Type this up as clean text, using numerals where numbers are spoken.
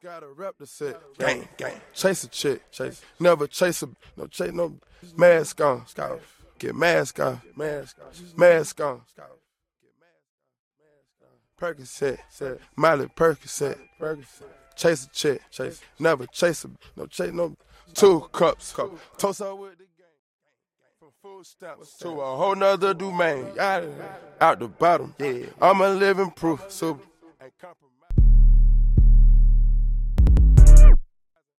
Gotta rep the set. Gang, gang. Chase a chick. Chase. Never chase a. No chase. No. Mask on. Scout. Get mask on. Mask on. Mask on. Scout. Percocet. Set. Miley Percocet. Percocet. Chase a chick. Chase. Never chase a. No chase. No. 2 cups. Toast up with the gang. From food stamps to a whole nother domain. Out the bottom. Yeah. I'm a living proof. Super.